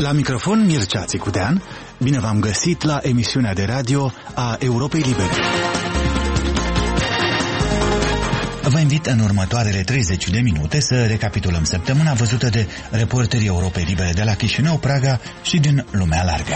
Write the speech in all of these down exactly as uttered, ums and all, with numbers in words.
La microfon Mircea Țicudean, bine v-am găsit la emisiunea de radio a Europei Libere. Vă invit în următoarele treizeci de minute să recapitulăm săptămâna văzută de reporterii Europei Libere de la Chișinău, Praga și din lumea largă.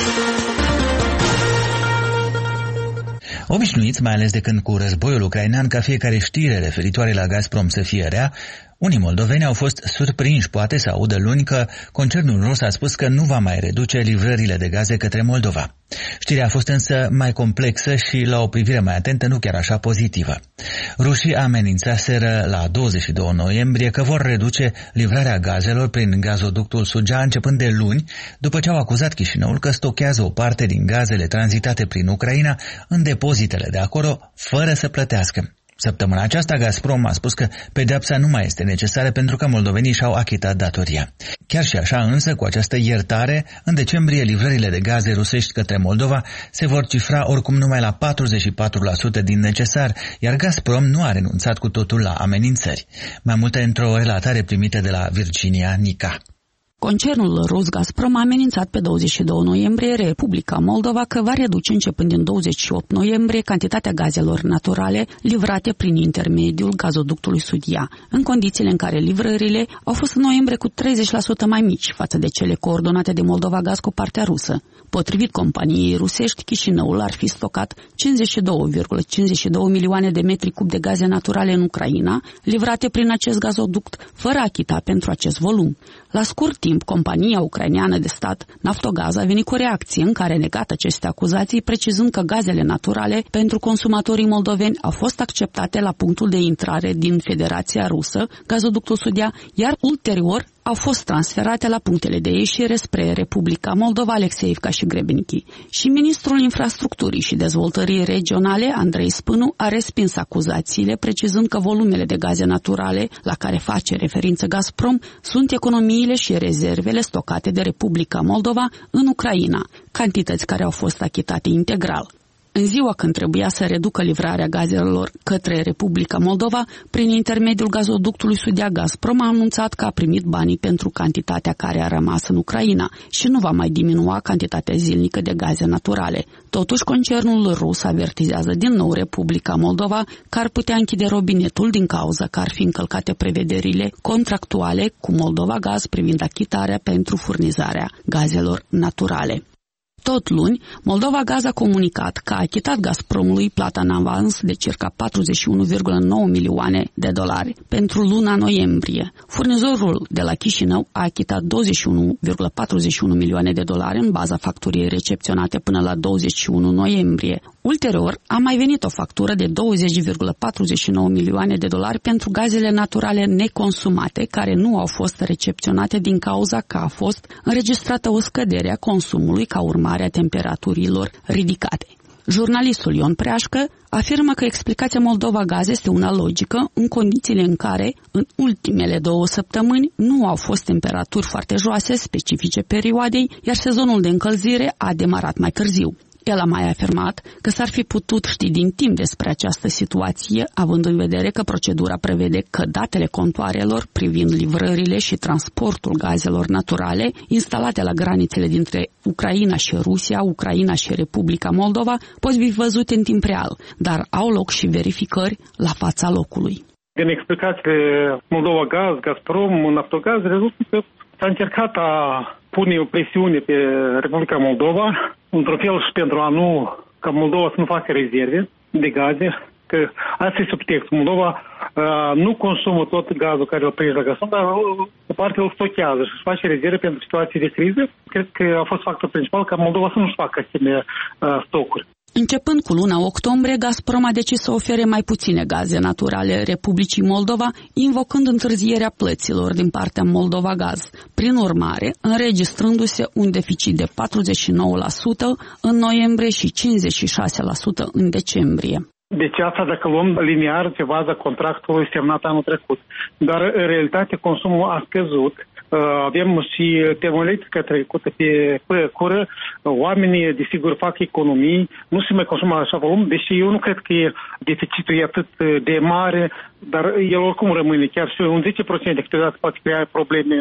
Obișnuiți, mai ales de când cu războiul ucrainean, ca fiecare știre referitoare la Gazprom să fie rea, unii moldoveni au fost surprinși, poate, să audă luni că concernul rus a spus că nu va mai reduce livrările de gaze către Moldova. Știrea a fost însă mai complexă și, la o privire mai atentă, nu chiar așa pozitivă. Rușii amenințaseră la douăzeci și doi noiembrie că vor reduce livrarea gazelor prin gazoductul Sugea începând de luni, după ce au acuzat Chișinăul că stochează o parte din gazele tranzitate prin Ucraina în depozitele de acolo, fără să plătească. Săptămâna aceasta, Gazprom a spus că pedeapsa nu mai este necesară pentru că moldovenii și-au achitat datoria. Chiar și așa, însă, cu această iertare, în decembrie livrările de gaze rusești către Moldova se vor cifra oricum numai la patruzeci și patru la sută din necesar, iar Gazprom nu a renunțat cu totul la amenințări. Mai multe într-o relatare primită de la Virginia Nica. Concernul rus Gazprom a amenințat pe douăzeci și doi noiembrie Republica Moldova că va reduce începând din douăzeci și opt noiembrie cantitatea gazelor naturale livrate prin intermediul gazoductului Sudia, în condițiile în care livrările au fost în noiembrie cu treizeci la sută mai mici față de cele coordonate de Moldova Gaz cu partea rusă. Potrivit companiei rusești, Chișinăul ar fi stocat cincizeci și doi virgulă cincizeci și doi milioane de metri cub de gaze naturale în Ucraina, livrate prin acest gazoduct, fără a achita pentru acest volum. La scurt timp, compania ucraineană de stat Naftogaz a venit cu o reacție în care a negat aceste acuzații, precizând că gazele naturale pentru consumatorii moldoveni au fost acceptate la punctul de intrare din Federația Rusă, gazoductul Sudia, iar ulterior au fost transferate la punctele de ieșire spre Republica Moldova, Alexeivca și Grebnichi. Și ministrul infrastructurii și dezvoltării regionale, Andrei Spânu, a respins acuzațiile, precizând că volumele de gaze naturale la care face referință Gazprom sunt economiile și rezervele stocate de Republica Moldova în Ucraina, cantități care au fost achitate integral. În ziua când trebuia să reducă livrarea gazelor către Republica Moldova, prin intermediul gazoductului Sudia, Gazprom a anunțat că a primit banii pentru cantitatea care a rămas în Ucraina și nu va mai diminua cantitatea zilnică de gaze naturale. Totuși, concernul rus avertizează din nou Republica Moldova că ar putea închide robinetul din cauza că ar fi încălcate prevederile contractuale cu Moldova Gaz privind achitarea pentru furnizarea gazelor naturale. Tot luni, Moldova Gaz a comunicat că a achitat Gazpromului plata în avans de circa patruzeci și unu virgulă nouă milioane de dolari pentru luna noiembrie. Furnizorul de la Chișinău a achitat douăzeci și unu virgulă patruzeci și unu milioane de dolari în baza facturii recepționate până la douăzeci și unu noiembrie. Ulterior, a mai venit o factură de douăzeci virgulă patruzeci și nouă milioane de dolari pentru gazele naturale neconsumate, care nu au fost recepționate din cauza că a fost înregistrată o scădere a consumului ca urmare a temperaturilor ridicate. Jurnalistul Ion Preașcă afirmă că explicația Moldova Gaz este una logică în condițiile în care, în ultimele două săptămâni, nu au fost temperaturi foarte joase specifice perioadei, iar sezonul de încălzire a demarat mai târziu. El a mai afirmat că s-ar fi putut ști din timp despre această situație, având în vedere că procedura prevede că datele contoarelor privind livrările și transportul gazelor naturale instalate la granițele dintre Ucraina și Rusia, Ucraina și Republica Moldova pot fi văzute în timp real, dar au loc și verificări la fața locului. Din explicațiile Moldova Gaz, Gazprom, Naftogaz, rezultă că s-a încercat a pune o presiune pe Republica Moldova, într-un fel și pentru a nu, ca Moldova să nu facă rezerve de gaze, că asta este subtextul. Moldova uh, nu consumă tot gazul care îl prinde la Gazprom, dar o parte îl stochează și își face rezerve pentru situații de criză. Cred că a fost factorul principal ca Moldova să nu-și facă asemenea uh, stocuri. Începând cu luna octombrie, Gazprom a decis să ofere mai puține gaze naturale Republicii Moldova, invocând întârzierea plăților din partea Moldova Gaz. Prin urmare, înregistrându-se un deficit de patruzeci și nouă la sută în noiembrie și cincizeci și șase la sută în decembrie. Deci asta dacă luăm linear pe baza contractului semnat anul trecut. Dar în realitate consumul a scăzut. Avem și termoelectrica trecută pe, pe cură. Oamenii, desigur, fac economii. Nu se mai consumă așa volum, deși eu nu cred că deficitul e atât de mare, dar el oricum rămâne. Chiar și un zece la sută câteodată poate crea probleme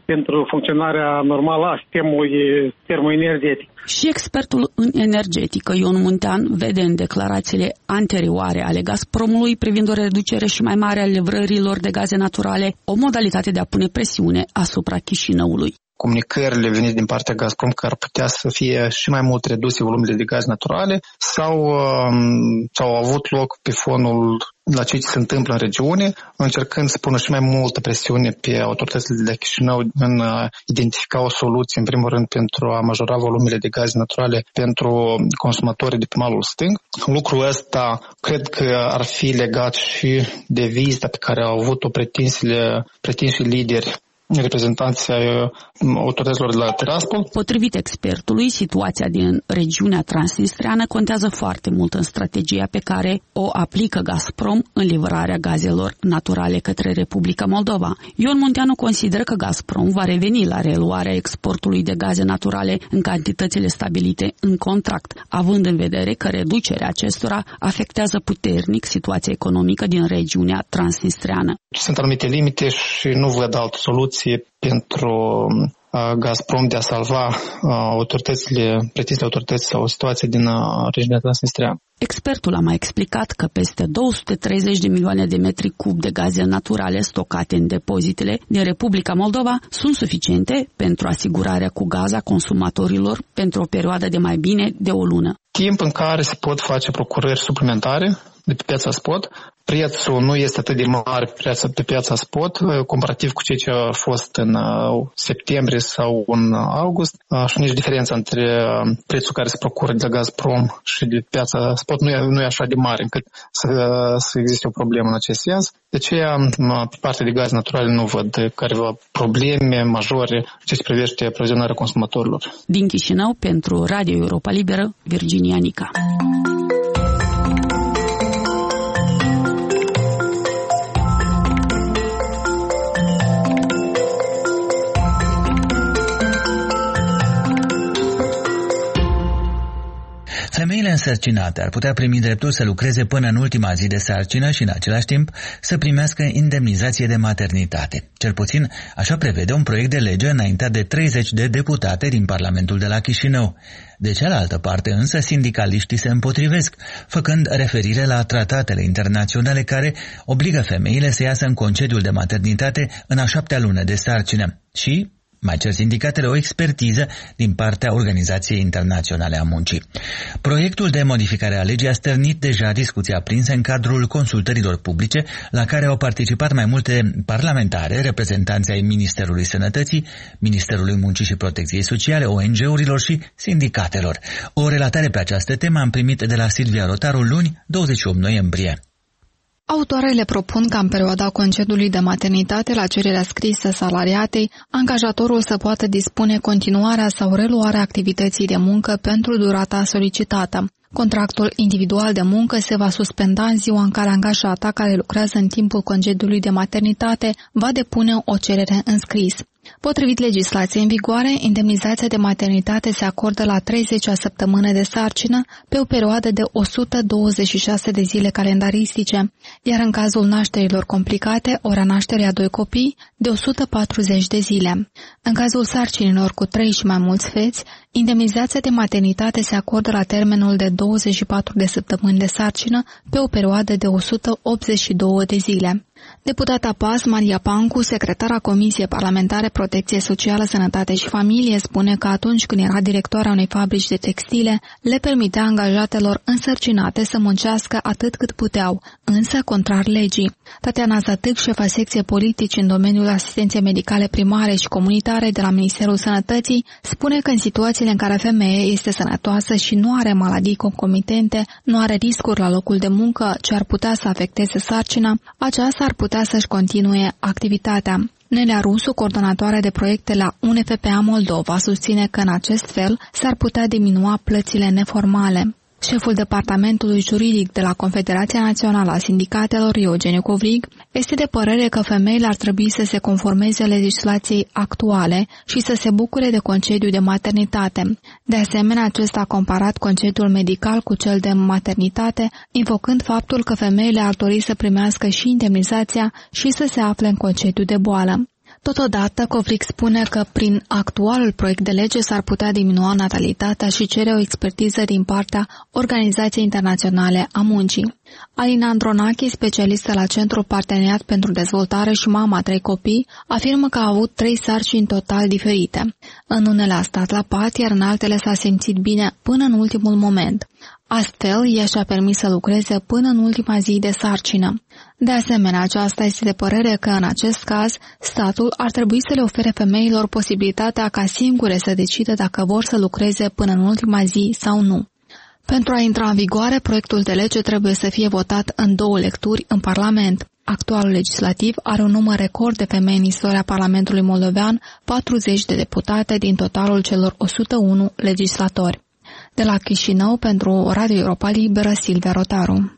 pentru funcționarea normală a sistemului termoenergetic. Și expertul în energetică, Ion Muntean, vede în declarațiile anterioare ale Gazpromului privind o reducere și mai mare a livrărilor de gaze naturale o modalitate de a pune presiune asupra Chișinăului. Comunicările venite din partea Gazprom că ar putea să fie și mai mult reduse volumele de gaze naturale sau au avut loc pe fonul la ce se întâmplă în regiune, încercând să pună și mai multă presiune pe autoritățile de la Chișinău în a identifica o soluție, în primul rând, pentru a majora volumele de gaze naturale pentru consumatorii de pe malul stâng. Lucrul ăsta cred că ar fi legat și de vizita pe care au avut-o pretinși lideri reprezentanții autorităților de la Tiraspol. Potrivit expertului, situația din regiunea transnistreană contează foarte mult în strategia pe care o aplică Gazprom în livrarea gazelor naturale către Republica Moldova. Ion Munteanu consideră că Gazprom va reveni la reluarea exportului de gaze naturale în cantitățile stabilite în contract, având în vedere că reducerea acestora afectează puternic situația economică din regiunea transnistreană. Sunt anumite limite și nu văd altă soluție pentru Gazprom de a salva autoritățile, pretinsele autorități sau o situație din regiunea transnistreană. Expertul a mai explicat că peste două sute treizeci de milioane de metri cub de gaze naturale stocate în depozitele din Republica Moldova sunt suficiente pentru asigurarea cu gaz a consumatorilor pentru o perioadă de mai bine de o lună. Timp în care se pot face procurări suplimentare de pe piața spot. Prețul nu este atât de mare pe piața spot, comparativ cu ceea ce a fost în septembrie sau în august. Și nici diferența între prețul care se procură de la Gazprom și de piața spot nu e, nu e așa de mare încât să, să existe o problemă în acest sens. De aceea, pe partea de gaze naturale nu văd careva probleme majore ce se privește aprovizionarea consumatorilor. Din Chișinău, pentru Radio Europa Liberă, Virginia Nica. Femeile însărcinate ar putea primi dreptul să lucreze până în ultima zi de sarcină și în același timp să primească indemnizație de maternitate. Cel puțin așa prevede un proiect de lege înaintat de treizeci de deputate din Parlamentul de la Chișinău. De cealaltă parte însă sindicaliștii se împotrivesc, făcând referire la tratatele internaționale care obligă femeile să iasă în concediul de maternitate în a șaptea lună de sarcină și mai cer sindicatele o expertiză din partea Organizației Internaționale a Muncii. Proiectul de modificare a legii a stârnit deja discuții aprinse în cadrul consultărilor publice, la care au participat mai multe parlamentare, reprezentanți ai Ministerului Sănătății, Ministerului Muncii și Protecției Sociale, O N G-urilor și sindicatelor. O relatare pe această temă am primit de la Silvia Rotaru luni, douăzeci și opt noiembrie. Autoarele propun ca în perioada concediului de maternitate, la cererea scrisă salariatei, angajatorul să poată dispune continuarea sau reluarea activității de muncă pentru durata solicitată. Contractul individual de muncă se va suspenda în ziua în care angajata care lucrează în timpul concediului de maternitate va depune o cerere în scris. Potrivit legislației în vigoare, indemnizația de maternitate se acordă la treizecea săptămână de sarcină pe o perioadă de o sută douăzeci și șase de zile calendaristice, iar în cazul nașterilor complicate, ora nașterii a doi copii, de o sută patruzeci de zile. În cazul sarcinilor cu trei și mai mulți feți, indemnizația de maternitate se acordă la termenul de douăzeci și patru de săptămâni de sarcină pe o perioadă de o sută optzeci și două de zile. Deputata P A S, Maria Pancu, secretara Comisiei Parlamentare Protecție Socială, Sănătate și Familie, spune că atunci când era directoarea unei fabrici de textile, le permitea angajatelor însărcinate să muncească atât cât puteau, însă contrar legii. Tatiana Zătâc, șefa secției politici în domeniul asistenței medicale primare și comunitare de la Ministerul Sănătății, spune că în situațiile în care femeia este sănătoasă și nu are maladii concomitente, nu are riscuri la locul de muncă ce ar putea să afecteze sarcina, aceasta ar putea să-și continue activitatea. Nelea Rusu, coordonatoare de proiecte la U N F P A Moldova, susține că în acest fel s-ar putea diminua plățile neformale. Șeful departamentului juridic de la Confederația Națională a Sindicatelor, Eugeniu Covrig, este de părere că femeile ar trebui să se conformeze legislației actuale și să se bucure de concediu de maternitate. De asemenea, acesta a comparat concediul medical cu cel de maternitate, invocând faptul că femeile ar dori să primească și indemnizația și să se afle în concediu de boală. Totodată, Kovrig spune că prin actualul proiect de lege s-ar putea diminua natalitatea și cere o expertiză din partea Organizației Internaționale a Muncii. Alina Andronache, specialistă la Centrul Parteneriat pentru Dezvoltare și mama a trei copii, afirmă că a avut trei sarcini total diferite. În unele a stat la pat, iar în altele s-a simțit bine până în ultimul moment. Astfel, ea și-a permis să lucreze până în ultima zi de sarcină. De asemenea, aceasta este de părere că, în acest caz, statul ar trebui să le ofere femeilor posibilitatea ca singure să decidă dacă vor să lucreze până în ultima zi sau nu. Pentru a intra în vigoare, proiectul de lege trebuie să fie votat în două lecturi în Parlament. Actualul legislativ are un număr record de femei în istoria Parlamentului moldovean, patruzeci de deputate din totalul celor o sută unu legislatori. De la Chișinău, pentru Radio Europa Liberă, Silvia Rotaru.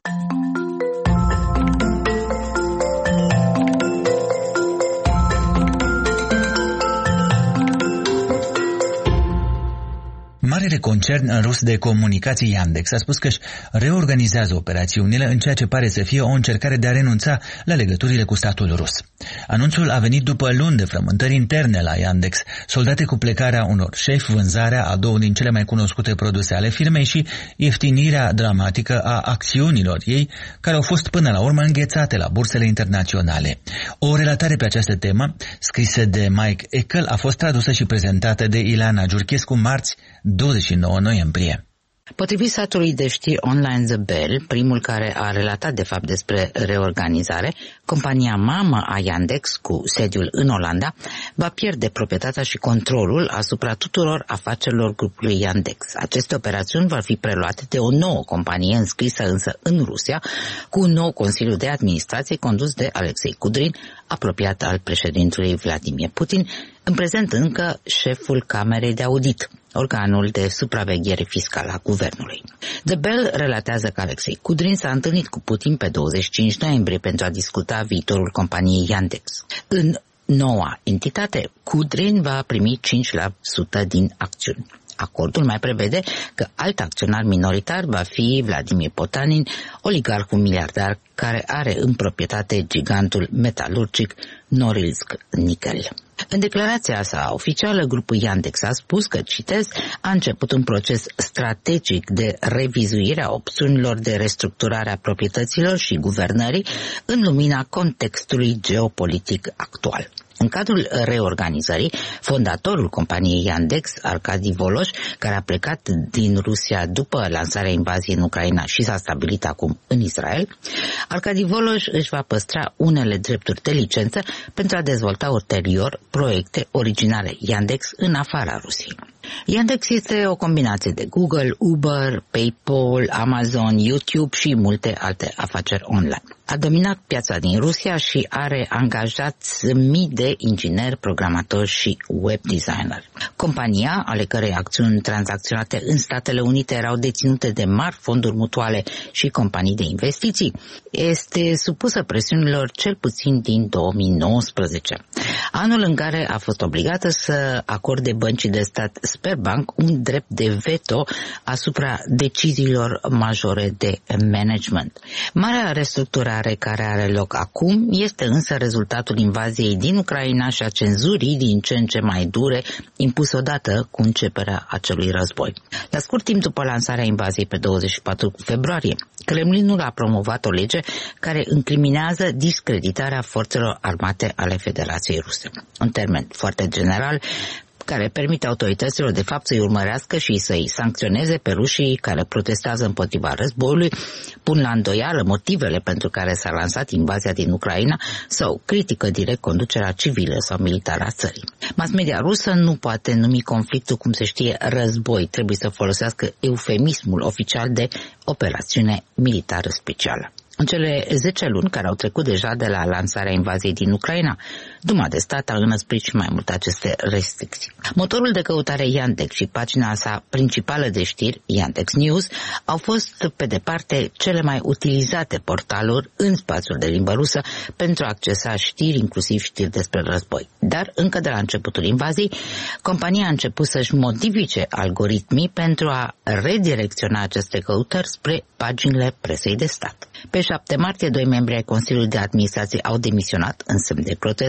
Marele concern rus de comunicații Yandex a spus că își reorganizează operațiunile în ceea ce pare să fie o încercare de a renunța la legăturile cu statul rus. Anunțul a venit după luni de frământări interne la Yandex, soldate cu plecarea unor șefi, vânzarea a două din cele mai cunoscute produse ale firmei și ieftinirea dramatică a acțiunilor ei, care au fost până la urmă înghețate la bursele internaționale. O relatare pe această temă, scrisă de Mike Eckel, a fost tradusă și prezentată de Ileana Giurchescu marți, douăzeci și nouă noiembrie. Potrivit satului de știri online The Bell, primul care a relatat de fapt despre reorganizare, compania mamă a Yandex, cu sediul în Olanda, va pierde proprietatea și controlul asupra tuturor afacerilor grupului Yandex. Aceste operațiuni vor fi preluate de o nouă companie înscrisă însă în Rusia, cu un nou Consiliu de Administrație condus de Alexei Kudrin, apropiat al președintelui Vladimir Putin, în prezent încă șeful Camerei de Audit, organul de supraveghere fiscală a guvernului. The Bell relatează că Alexei Kudrin s-a întâlnit cu Putin pe douăzeci și cinci noiembrie pentru a discuta viitorul companiei Yandex. În noua entitate, Kudrin va primi cinci la sută din acțiuni. Acordul mai prevede că alt acționar minoritar va fi Vladimir Potanin, oligarhul miliardar care are în proprietate gigantul metalurgic Norilsk Nickel. În declarația sa oficială, grupul Yandex a spus că, citez, a început un proces strategic de revizuire a opțiunilor de restructurare a proprietăților și guvernării în lumina contextului geopolitic actual. În cadrul reorganizării, fondatorul companiei Yandex, Arkady Voloș, care a plecat din Rusia după lansarea invaziei în Ucraina și s-a stabilit acum în Israel, Arkady Voloș își va păstra unele drepturi de licență pentru a dezvolta ulterior proiecte originale Yandex în afara Rusiei. Yandex este o combinație de Google, Uber, PayPal, Amazon, YouTube și multe alte afaceri online. A dominat piața din Rusia și are angajați mii de ingineri, programatori și web designer. Compania, ale cărei acțiuni tranzacționate în Statele Unite erau deținute de mari fonduri mutuale și companii de investiții, este supusă presiunilor cel puțin din două mii nouăsprezece, anul în care a fost obligată să acorde băncii de stat Sberbank un drept de veto asupra deciziilor majore de management. Marea restructurare care are loc acum este însă rezultatul invaziei din Ucraina și a cenzurii din ce în ce mai dure impus odată cu începerea acelui război. La scurt timp după lansarea invaziei pe douăzeci și patru februarie, Kremlinul a promovat o lege care incriminează discreditarea forțelor armate ale Federației Ruse. În termen foarte general, care permite autorităților de fapt să-i urmărească și să-i sancționeze pe rușii care protestează împotriva războiului, pun la îndoială motivele pentru care s-a lansat invazia din Ucraina sau critică direct conducerea civilă sau militară a țării. Mass media rusă nu poate numi conflictul, cum se știe, război, trebuie să folosească eufemismul oficial de operațiune militară specială. În cele zece luni care au trecut deja de la lansarea invaziei din Ucraina, Duma de stat a înăsprit și mai mult aceste restricții. Motorul de căutare Yandex și pagina sa principală de știri, Yandex News, au fost pe departe cele mai utilizate portaluri în spațiul de limbă rusă pentru a accesa știri, inclusiv știri despre război. Dar încă de la începutul invaziei, compania a început să-și modifice algoritmii pentru a redirecționa aceste căutări spre paginile presei de stat. Pe șapte martie, doi membri ai Consiliului de Administrație au demisionat în semn de protest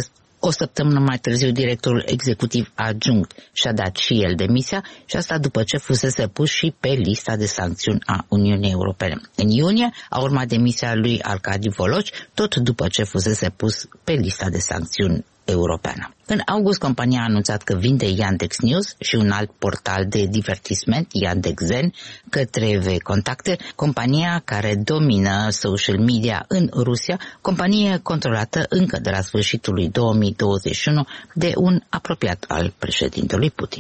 O săptămână mai târziu, directorul executiv adjunct și-a dat și el demisia și asta după ce fusese pus și pe lista de sancțiuni a Uniunii Europene. În iunie a urmat demisia lui Arcadi Voloci, tot după ce fusese pus pe lista de sancțiuni europeană. În august, compania a anunțat că vinde Yandex News și un alt portal de divertisment, Yandex Zen, către V-Contacte, compania care domină social media în Rusia, companie controlată încă de la sfârșitul lui două mii douăzeci și unu de un apropiat al președintelui Putin.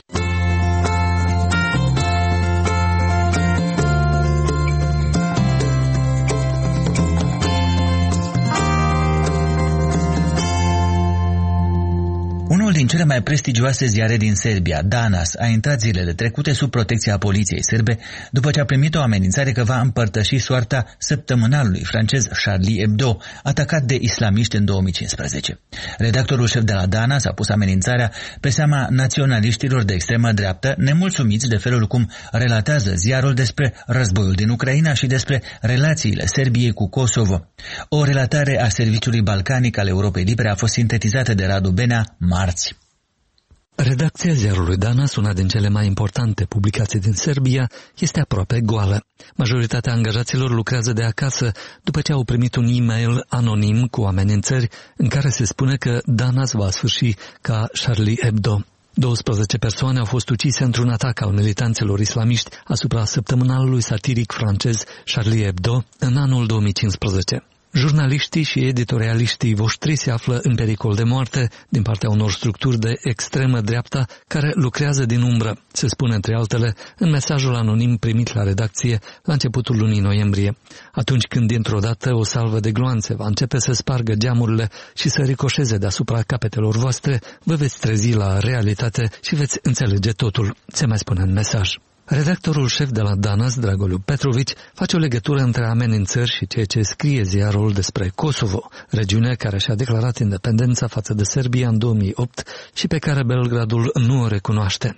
Unul din cele mai prestigioase ziare din Serbia, Danas, a intrat zilele trecute sub protecția poliției sârbe după ce a primit o amenințare că va împărtăși soarta săptămânalului francez Charlie Hebdo, atacat de islamiști în două mii cincisprezece. Redactorul șef de la Danas a pus amenințarea pe seama naționaliștilor de extremă dreaptă, nemulțumiți de felul cum relatează ziarul despre războiul din Ucraina și despre relațiile Serbiei cu Kosovo. O relatare a Serviciului Balcanic al Europei Libere a fost sintetizată de Radu Benea marți. Redacția ziarului Danas, una din cele mai importante publicații din Serbia, este aproape goală. Majoritatea angajaților lucrează de acasă după ce au primit un e-mail anonim cu amenințări în care se spune că Danas va sfârși ca Charlie Hebdo. douăsprezece persoane au fost ucise într-un atac al militanților islamiști asupra săptămânalului satiric francez Charlie Hebdo în anul două mii cincisprezece. Jurnaliștii și editorialiștii voștri se află în pericol de moarte din partea unor structuri de extremă dreapta care lucrează din umbră, se spune între altele în mesajul anonim primit la redacție la începutul lunii noiembrie. Atunci când dintr-o dată o salvă de gloanțe va începe să spargă geamurile și să ricoșeze deasupra capetelor voastre, vă veți trezi la realitate și veți înțelege totul, se mai spune în mesaj. Redactorul șef de la Danas, Dragoliu Petrovici, face o legătură între amenințări și ceea ce scrie ziarul despre Kosovo, regiune care și-a declarat independența față de Serbia în două mii opt și pe care Belgradul nu o recunoaște.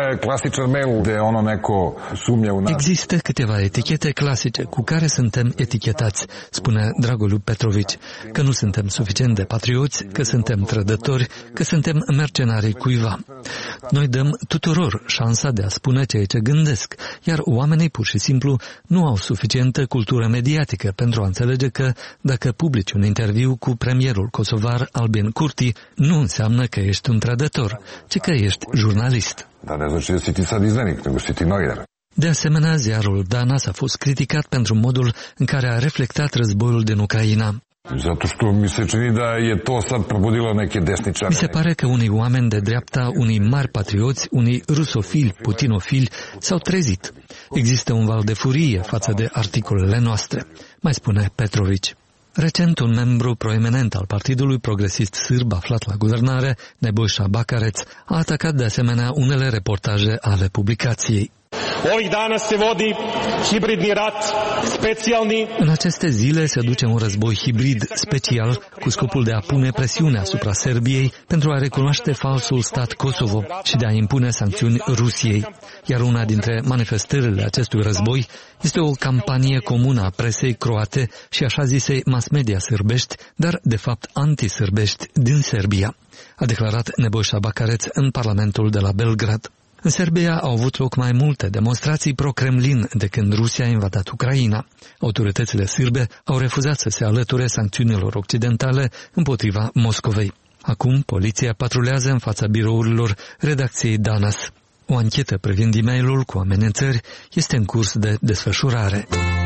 Există câteva etichete clasice cu care suntem etichetați, spune Dragoliu Petrovici, că nu suntem suficient de patrioți, că suntem trădători, că suntem mercenarii cuiva. Noi dăm tuturor șansa de a spune ceea ce gândesc, iar oamenii pur și simplu nu au suficientă cultură mediatică pentru a înțelege că dacă publici un interviu cu premierul kosovar Albin Kurti, nu înseamnă că ești un trădător, ci că ești jurnalist. Dar ne znači da si ti sad izdanik, nego si ti novinar. De asemenea, ziarul Danas a fost criticat pentru modul în care a reflectat războiul din Ucraina. Zato što mi se čini da je to sad probudilo neke desničare. Mi se pare că unii oameni de dreapta, unii mari patrioți, unii rusofili, putinofili s-au trezit. Există un val de furie față de articolele noastre, mai spune Petrovici. Recent, un membru proeminent al Partidului Progresist Sârb aflat la guvernare, Nebojša Bakarec, a atacat de asemenea unele reportaje ale publicației. Ovih dana se vodi hibridni rat specijalni. În aceste zile se duce un război hibrid special cu scopul de a pune presiune asupra Serbiei pentru a recunoaște falsul stat Kosovo și de a impune sancțiuni Rusiei. Iar una dintre manifestările acestui război este o campanie comună a presei croate și așa zisei mass media sârbești, dar de fapt antisârbești din Serbia, a declarat Nebojša Bakarec în Parlamentul de la Belgrad. În Serbia au avut loc mai multe demonstrații pro-Kremlin de când Rusia a invadat Ucraina. Autoritățile sârbe au refuzat să se alăture sancțiunilor occidentale împotriva Moscovei. Acum, poliția patrulează în fața birourilor redacției Danas. O anchetă privind e-mailul cu amenințări este în curs de desfășurare.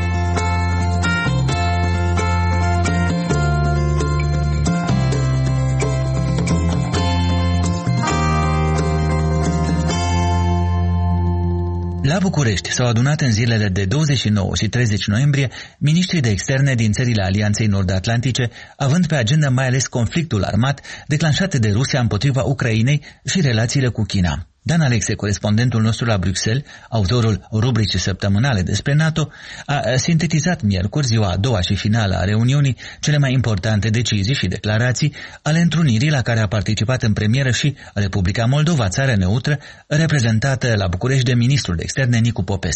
La București s-au adunat în zilele de douăzeci și nouă și treizeci noiembrie miniștrii de externe din țările Alianței Nord-Atlantice, având pe agenda mai ales conflictul armat declanșat de Rusia împotriva Ucrainei și relațiile cu China. Dan Alexe, corespondentul nostru la Bruxelles, autorul rubricii săptămânale despre NATO, a sintetizat miercuri, ziua a doua și finală a reuniunii, cele mai importante decizii și declarații ale întrunirii la care a participat în premieră și Republica Moldova, țară neutră, reprezentată la București de ministrul de externe Nicu Popescu.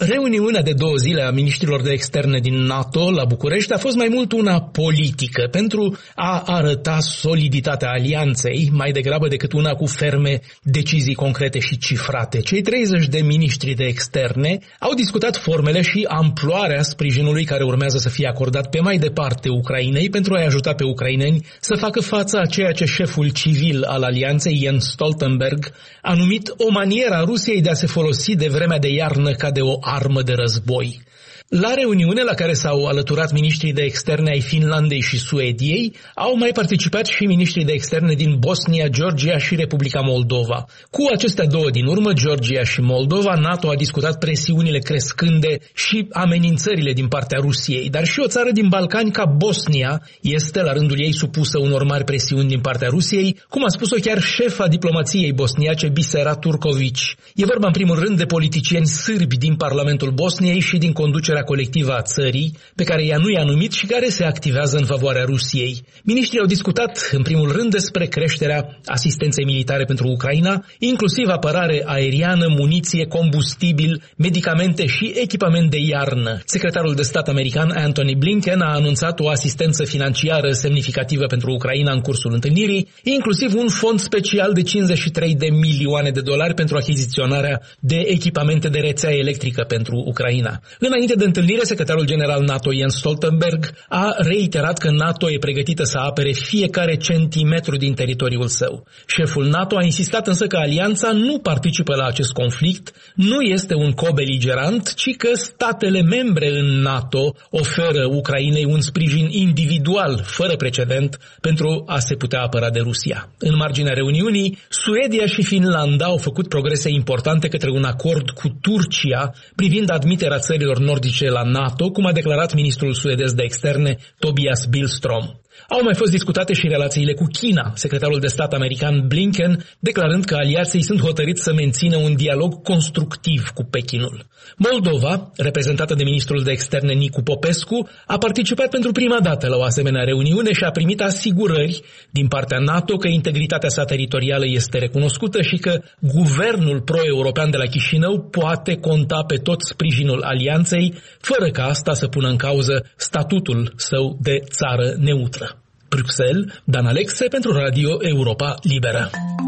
Reuniunea de două zile a miniștrilor de externe din NATO la București a fost mai mult una politică pentru a arăta soliditatea alianței, mai degrabă decât una cu ferme decizii concrete și cifrate. Cei treizeci de miniștri de externe au discutat formele și amploarea sprijinului care urmează să fie acordat pe mai departe Ucrainei pentru a-i ajuta pe ucraineni să facă față a ceea ce șeful civil al alianței, Jens Stoltenberg, a numit o manieră a Rusiei de a se folosi de vremea de iarnă ca de o armă de război. La reuniune la care s-au alăturat miniștrii de externe ai Finlandei și Suediei, au mai participat și miniștrii de externe din Bosnia, Georgia și Republica Moldova. Cu acestea două din urmă, Georgia și Moldova, NATO a discutat presiunile crescânde și amenințările din partea Rusiei, dar și o țară din Balcani ca Bosnia este la rândul ei supusă unor mari presiuni din partea Rusiei, cum a spus-o chiar șefa diplomației bosniace Bisera Turković. E vorba în primul rând de politicieni sârbi din Parlamentul Bosniei și din conducerea colectivă a țării, pe care ea nu i-a numit și care se activează în favoarea Rusiei. Miniștrii au discutat, în primul rând, despre creșterea asistenței militare pentru Ucraina, inclusiv apărare aeriană, muniție, combustibil, medicamente și echipament de iarnă. Secretarul de stat american Antony Blinken a anunțat o asistență financiară semnificativă pentru Ucraina în cursul întâlnirii, inclusiv un fond special de cincizeci și trei de milioane de dolari pentru achiziționarea de echipamente de rețea electrică pentru Ucraina. Înainte de întâlnire, secretarul general NATO Jens Stoltenberg a reiterat că NATO e pregătită să apere fiecare centimetru din teritoriul său. Șeful NATO a insistat însă că alianța nu participă la acest conflict, nu este un cobeligerant, ci că statele membre în NATO oferă Ucrainei un sprijin individual, fără precedent, pentru a se putea apăra de Rusia. În marginea reuniunii, Suedia și Finlanda au făcut progrese importante către un acord cu Turcia privind admiterea țărilor nordice la NATO, cum a declarat ministrul suedez de externe Tobias Billström. Au mai fost discutate și relațiile cu China, secretarul de stat american Blinken declarând că aliații sunt hotărâți să mențină un dialog constructiv cu Pechinul. Moldova, reprezentată de ministrul de externe Nicu Popescu, a participat pentru prima dată la o asemenea reuniune și a primit asigurări din partea NATO că integritatea sa teritorială este recunoscută și că guvernul pro-european de la Chișinău poate conta pe tot sprijinul alianței, fără ca asta să pună în cauză statutul său de țară neutră. Bruxelles, Dan Alexe pentru Radio Europa Liberă.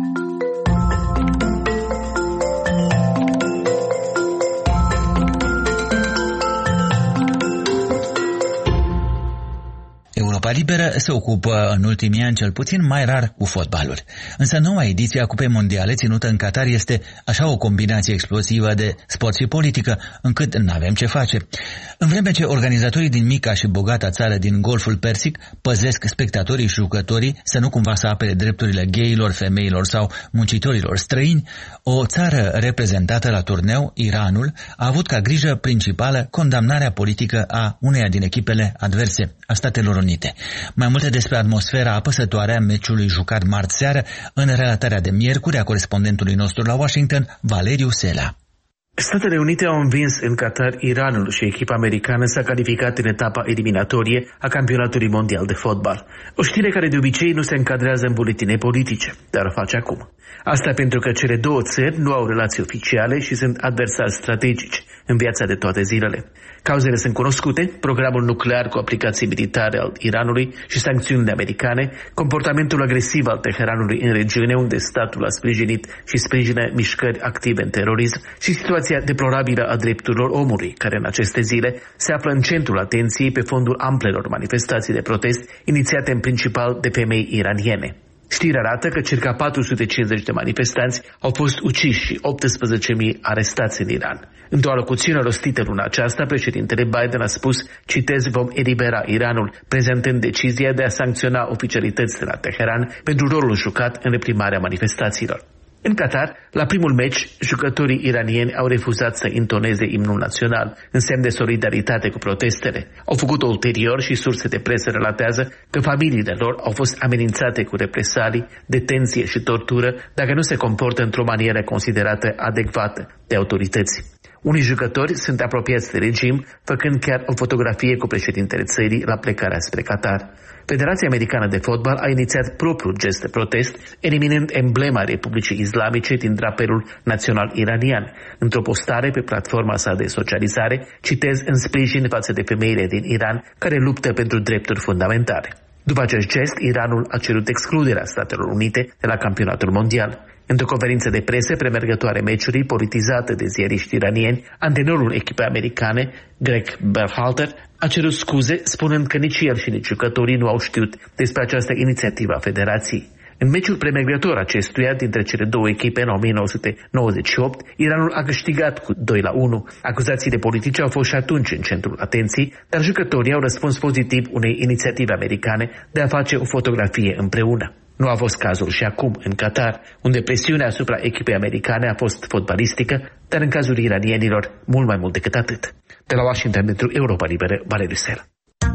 Europa Liberă se ocupă în ultimii ani cel puțin mai rar cu fotbalul. Însă noua ediție a Cupei Mondiale ținută în Qatar este așa o combinație explozivă de sport și politică, încât n-avem ce face. În vreme ce organizatorii din mica și bogata țară din Golful Persic păzesc spectatorii și jucătorii să nu cumva să apere drepturile gayilor, femeilor sau muncitorilor străini, o țară reprezentată la turneu, Iranul, a avut ca grijă principală condamnarea politică a uneia din echipele adverse, a Statelor Unite. Mai multe despre atmosfera apăsătoare a meciului jucat marți seară în relatarea de miercuri a corespondentului nostru la Washington, Valeriu Sela. Statele Unite au învins în Qatar Iranul și echipa americană s-a calificat în etapa eliminatorie a campionatului mondial de fotbal. O știre care de obicei nu se încadrează în buletine politice, dar o face acum. Asta pentru că cele două țări nu au relații oficiale și sunt adversari strategici în viața de toate zilele. Cauzele sunt cunoscute, programul nuclear cu aplicații militare al Iranului și sancțiunile americane, comportamentul agresiv al Teheranului în regiune unde statul a sprijinit și sprijină mișcări active în terorism și situația deplorabilă a drepturilor omului, care în aceste zile se află în centrul atenției pe fondul amplelor manifestații de protest inițiate în principal de femei iraniene. Știrea arată că circa patru sute cincizeci de manifestanți au fost uciși și optsprezece mii arestați în Iran. Într-o alocuțiune rostită luna aceasta, președintele Biden a spus, citez, vom elibera Iranul, prezentând decizia de a sancționa oficialități de la Teheran pentru rolul jucat în reprimarea manifestațiilor. În Qatar, la primul meci, jucătorii iranieni au refuzat să intoneze imnul național, în semn de solidaritate cu protestele. Au făcut-o ulterior și surse de presă relatează că familiile lor au fost amenințate cu represalii, detenție și tortură dacă nu se comportă într-o manieră considerată adecvată de autorități. Unii jucători sunt apropiați de regim, făcând chiar o fotografie cu președintele țării la plecarea spre Qatar. Federația Americană de Fotbal a inițiat propriul gest de protest, eliminând emblema Republicii Islamice din drapelul național iranian. Într-o postare pe platforma sa de socializare, citez în sprijin față de femeile din Iran care luptă pentru drepturi fundamentale. După acest gest, Iranul a cerut excluderea Statelor Unite de la campionatul mondial. Într-o conferință de presă premergătoare meciului, politizată de ziariști iranieni, antrenorul echipei americane, Greg Berhalter, a cerut scuze, spunând că nici el și nici jucătorii nu au știut despre această inițiativă a federației. În meciul premergător acestuia dintre cele două echipe în o mie nouă sute nouăzeci și opt, Iranul a câștigat cu doi la unu. Acuzațiile politice au fost și atunci în centrul atenției, dar jucătorii au răspuns pozitiv unei inițiative americane de a face o fotografie împreună. Nu a fost cazul și acum în Qatar, unde presiunea asupra echipei americane a fost fotbalistică, dar în cazul iranienilor mult mai mult decât atât. De la Washington pentru Europa Liberă, Valeriu Sel.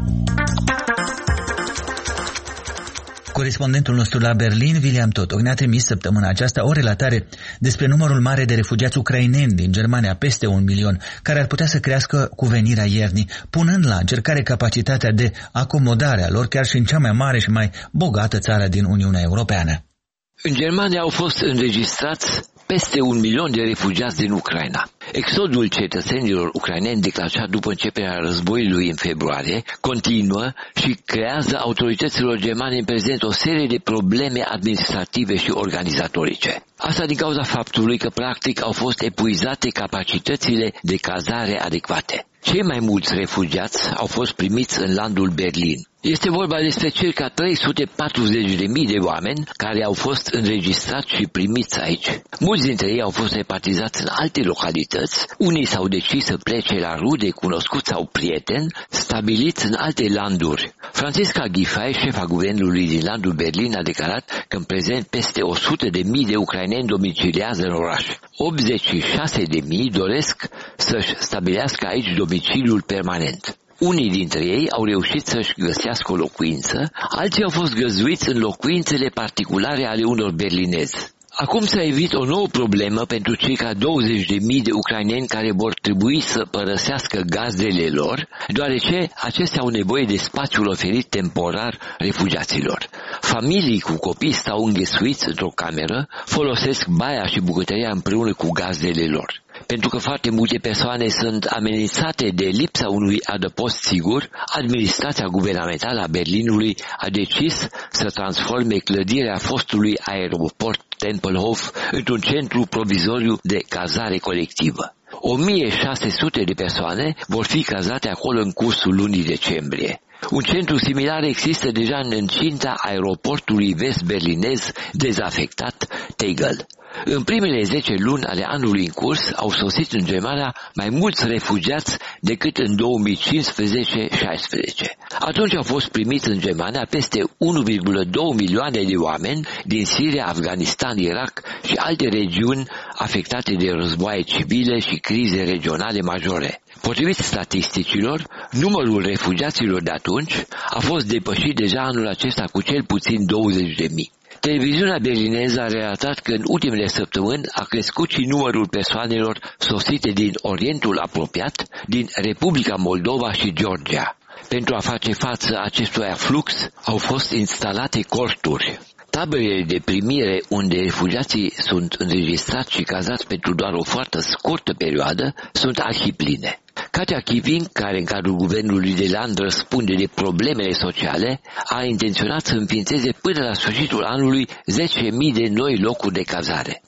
Corespondentul nostru la Berlin, William Totok, ne-a trimis săptămâna aceasta o relatare despre numărul mare de refugiați ucraineni din Germania, peste un milion, care ar putea să crească cu venirea iernii, punând la încercare capacitatea de acomodare a lor chiar și în cea mai mare și mai bogată țară din Uniunea Europeană. În Germania au fost înregistrați peste un milion de refugiați din Ucraina. Exodul cetățenilor ucraineni declanșat după începerea războiului în februarie continuă și creează autorităților germane în prezent o serie de probleme administrative și organizatorice. Asta din cauza faptului că practic au fost epuizate capacitățile de cazare adecvate. Cei mai mulți refugiați au fost primiți în landul Berlin. Este vorba despre circa trei sute patruzeci de mii de oameni care au fost înregistrați și primiți aici. Mulți dintre ei au fost repartizați în alte localități, unii s-au decis să plece la rude, cunoscuți sau prieteni, stabiliți în alte landuri. Franziska Giffey, șefa guvernului din landul Berlin, a declarat că în prezent peste o sută de mii de ucraineni domiciliază în oraș. optzeci și șase de mii doresc să-și stabilească aici domiciliul permanent. Unii dintre ei au reușit să-și găsească o locuință, alții au fost găzduiți în locuințele particulare ale unor berlinezi. Acum s-a evit o nouă problemă pentru circa douăzeci de mii de ucraineni care vor trebui să părăsească gazdele lor, deoarece acestea au nevoie de spațiul oferit temporar refugiaților. Familii cu copii stau înghesuiți într-o cameră, folosesc baia și bucătăria împreună cu gazdele lor. Pentru că foarte multe persoane sunt amenințate de lipsa unui adăpost sigur, administrația guvernamentală a Berlinului a decis să transforme clădirea fostului aeroport Tempelhof într-un centru provizoriu de cazare colectivă. o mie șase sute de persoane vor fi cazate acolo în cursul lunii decembrie. Un centru similar există deja în încinta aeroportului vest-berlinez dezafectat Tegel. În primele zece luni ale anului în curs au sosit în Germania mai mulți refugiați decât în două mii cincisprezece șaisprezece. Atunci au fost primiți în Germania peste unu virgulă doi milioane de oameni din Siria, Afganistan, Irak și alte regiuni afectate de războaie civile și crize regionale majore. Potrivit statisticilor, numărul refugiaților de atunci a fost depășit deja anul acesta cu cel puțin douăzeci de mii. Televiziunea berlineză a relatat că în ultimele săptămâni a crescut și numărul persoanelor sosite din Orientul apropiat, din Republica Moldova și Georgia. Pentru a face față acestui aflux, au fost instalate corturi. Taberele de primire unde refugiații sunt înregistrați și cazați pentru doar o foarte scurtă perioadă sunt arhipline. Katja Kiving, care în cadrul guvernului de land răspunde de problemele sociale, a intenționat să înființeze până la sfârșitul anului zece mii de noi locuri de cazare.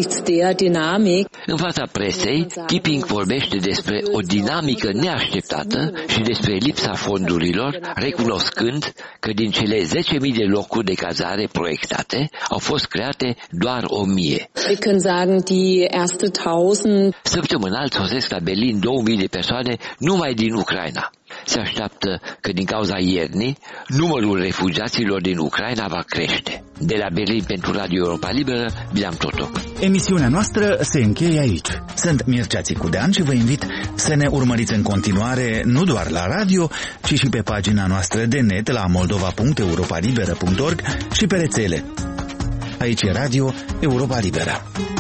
În fața presei, Kiping vorbește despre o dinamică neașteptată și despre lipsa fondurilor, recunoscând că din cele zece mii de locuri de cazare proiectate au fost create doar o mie. Săptămânal sosesc la Berlin două mii de persoane numai din Ucraina. Se așteaptă că din cauza iernii, numărul refugiaților din Ucraina va crește. De la Berlin pentru Radio Europa Liberă, Bilam Totoc. Emisiunea noastră se încheie aici. Sunt Mircea Țicudean și vă invit să ne urmăriți în continuare nu doar la radio, ci și pe pagina noastră de net la moldova punct europa liberă punct org și pe rețele. Aici e Radio Europa Liberă.